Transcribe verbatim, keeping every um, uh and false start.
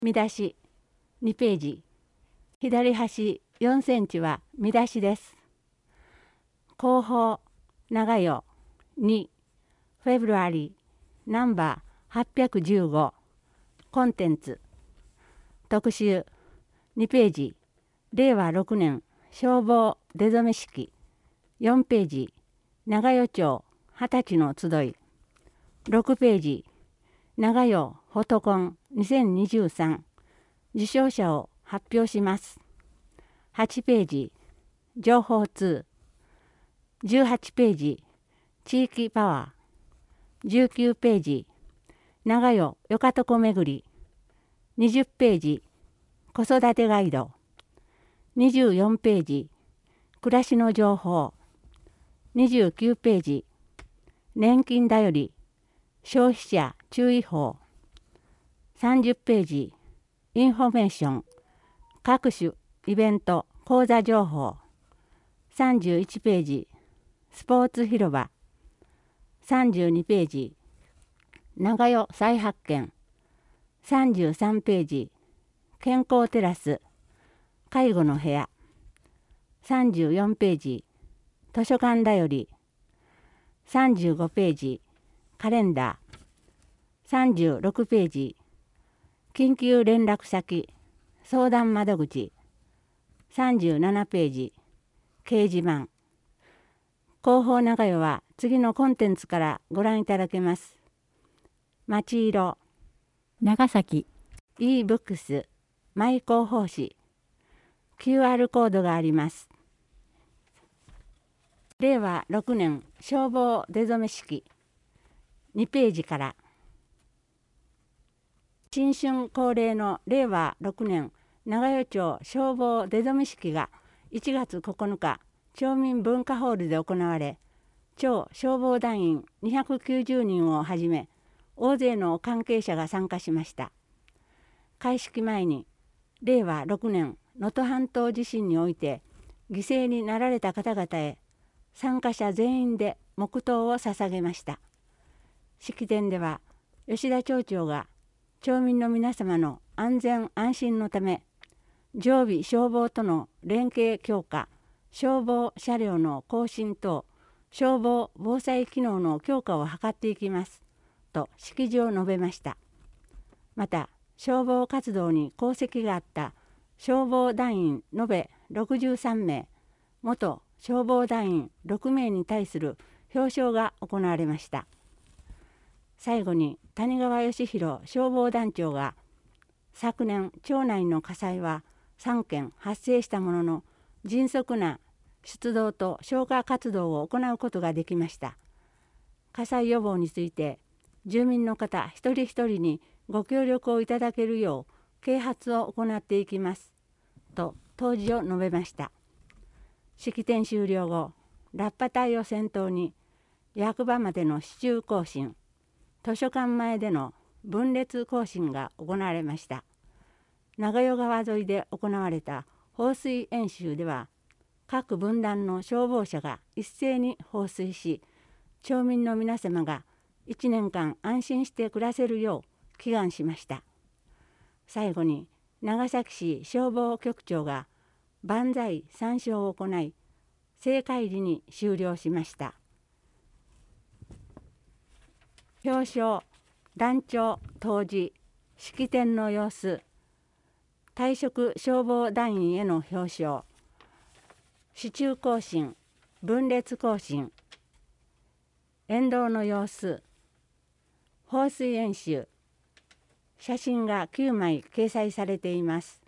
見出しにページ、左端よんセンチは見出しです。広報長代にフェブルアリーナンバーはっぴゃくじゅうごコンテンツ特集にページ、れいわろくねん消防出初め式よんページ、長代町はたちの集いろくページ、長代フォトコンにせんにじゅうさん受賞者を発表します。はちページ、情報通じゅうはちページ、地域パワーじゅうきゅうページ、長代よかとこ巡りにじゅうページ、子育てガイドにじゅうよんページ、暮らしの情報にじゅうきゅうページ、年金だより消費者注意報さんじゅうページ、インフォメーション各種イベント講座情報さんじゅういちページ、スポーツ広場さんじゅうにページ、長代再発見さんじゅうさんページ、健康テラス介護の部屋さんじゅうよんページ、図書館だよりさんじゅうごページ、カレンダーさんじゅうろくページ、緊急連絡先相談窓口さんじゅうななページ、掲示板広報長代は次のコンテンツからご覧いただけます。町色長崎 e ブックスマイ広報誌 キューアール コードがあります。れいわろくねん消防出初め式にページから新春恒例のれいわろくねん長代町消防出初め式がいちがつここのか町民文化ホールで行われ、町消防団員にひゃくきゅうじゅうにんをはじめ大勢の関係者が参加しました。開式前にれいわろくねん能登半島地震において犠牲になられた方々へ参加者全員で黙祷を捧げました。式典では吉田町長が町民の皆様の安全安心のため常備消防との連携強化、消防車両の更新等消防防災機能の強化を図っていきますと式辞を述べました。また消防活動に功績があった消防団員延べろくじゅうさんめい、元消防団員ろくめいに対する表彰が行われました。最後に谷川義弘消防団長が昨年町内の火災はさんけん発生したものの迅速な出動と消火活動を行うことができました。火災予防について住民の方一人一人にご協力をいただけるよう啓発を行っていきますと答辞を述べました。式典終了後、ラッパ隊を先頭に役場までの市中行進、図書館前での分列行進が行われました。長代川沿いで行われた放水演習では各分団の消防車が一斉に放水し、町民の皆様がいちねんかん安心して暮らせるよう祈願しました。最後に長崎市消防局長が万歳三唱を行い、聖会時に終了しました。表彰団長当時式典の様子、退職消防団員への表彰、市中行進分列行進、沿道の様子、放水演習、写真がきゅうまい掲載されています。